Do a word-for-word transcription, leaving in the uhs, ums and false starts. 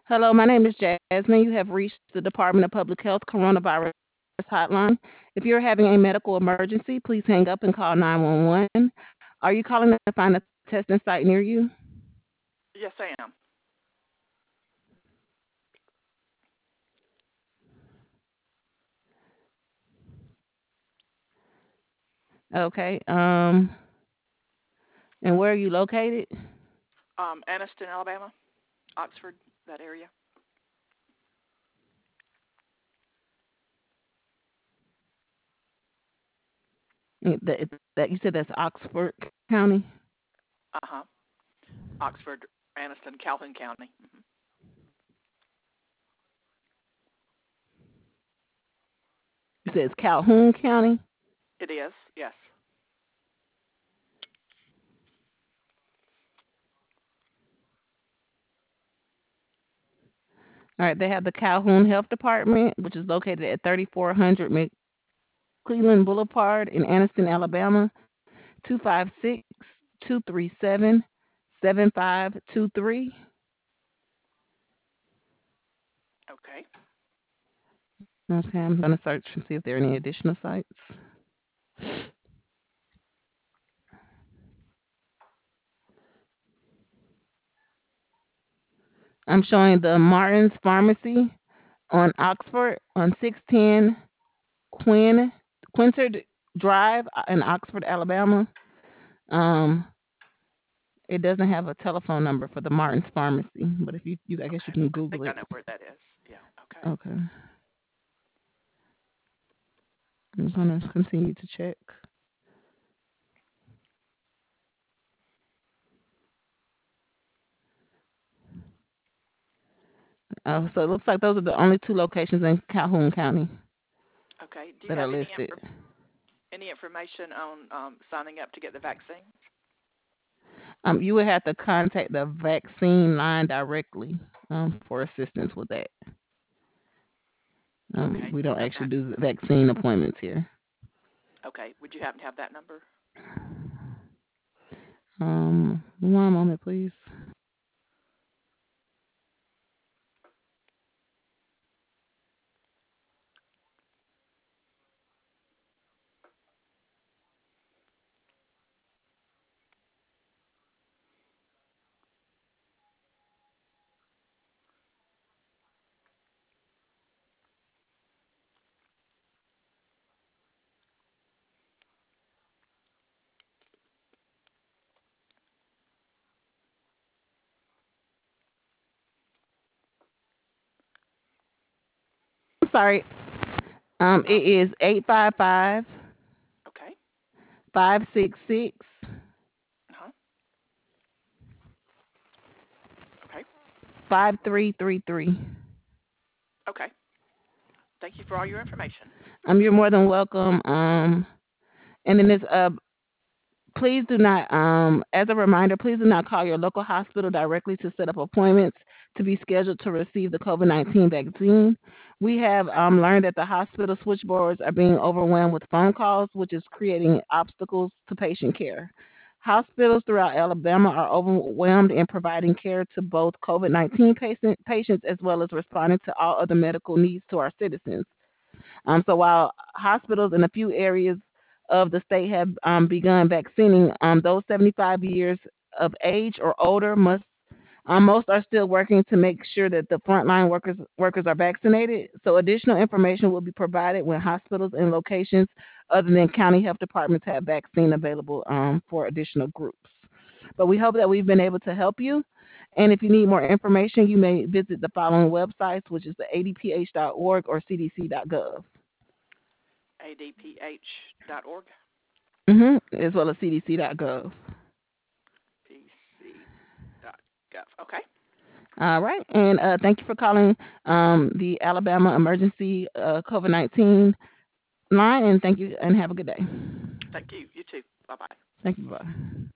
Hello, my name is Jasmine. You have reached the Department of Public Health Coronavirus Hotline. If you're having a medical emergency, please hang up and call nine one one. Are you calling to find a testing site near you? Yes, I am. Okay. Um, and where are you located? Um, Anniston, Alabama, Oxford, that area. Eh, That, that you said that's Oxford County. Uh huh. Oxford, Anniston, Calhoun County. Hmm. You said it's Calhoun County. It is. Yes. All right. They have the Calhoun Health Department, which is located at thirty-four hundred McClellan Boulevard in Anniston, Alabama. Two five six, two three seven, seven five two three. Okay. Okay, I'm going to search and see if there are any additional sites. I'm showing the Martin's Pharmacy on Oxford on six ten Quin Quintard Drive in Oxford, Alabama. Um, it doesn't have a telephone number for the Martin's Pharmacy, but if you, you I guess you Okay. can I think Google I it. know where that is. Yeah. Okay. Okay, I'm going to continue to check. Uh, so it looks like those are the only two locations in Calhoun County Okay. Do you that are have any listed. infor- any information on um, signing up to get the vaccine? Um, you would have to contact the vaccine line directly um, for assistance with that. Um, Okay. we Do you don't have actually that? do vaccine appointments here. Okay. Would you happen to have that number? Um, one moment, please. I'm sorry. Um, Uh, it is eight five five okay. five six six Uh huh. Okay. five three three three. Okay. Thank you for all your information. Um, you're more than welcome. Um, and then it's uh please do not, um, as a reminder, please do not call your local hospital directly to set up appointments to be scheduled to receive the COVID nineteen vaccine. We have Okay. um, learned that the hospital switchboards are being overwhelmed with phone calls, which is creating obstacles to patient care. Hospitals throughout Alabama are overwhelmed in providing care to both COVID nineteen patient, patients as well as responding to all other medical needs to our citizens. Um, so while hospitals in a few areas of the state have um, begun vaccinating, um, those seventy-five years of age or older must um, most are still working to make sure that the frontline workers workers are vaccinated. So additional information will be provided when hospitals and locations other than county health departments have vaccine available um, for additional groups. But we hope that we've been able to help you. And if you need more information, you may visit the following websites, which is the A D P H dot org or C D C dot gov. A D P H dot org. Mm-hmm. As well as C D C dot gov. P C dot gov. Okay. All right. And uh, thank you for calling um, the Alabama Emergency uh, COVID nineteen line. And thank you and have a good day. Thank you. You too. Bye bye. Thank you. Bye.